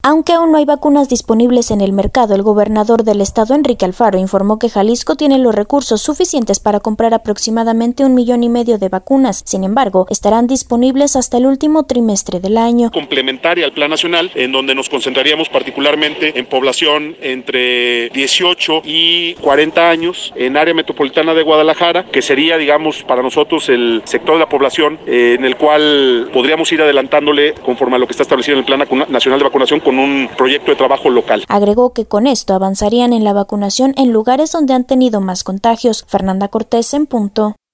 Aunque aún no hay vacunas disponibles en el mercado, el gobernador del estado, Enrique Alfaro, informó que Jalisco tiene los recursos suficientes para comprar aproximadamente 1,5 millones de vacunas. Sin embargo, estarán disponibles hasta el último trimestre del año. Complementaria al Plan Nacional, en donde nos concentraríamos particularmente en población entre 18 y 40 años, en área metropolitana de Guadalajara, que sería, digamos, para nosotros el sector de la población en el cual podríamos ir adelantándole conforme a lo que está establecido en el Plan Nacional de Vacunación con un proyecto de trabajo local. Agregó que con esto avanzarían en la vacunación en lugares donde han tenido más contagios. Fernanda Cortés, en punto.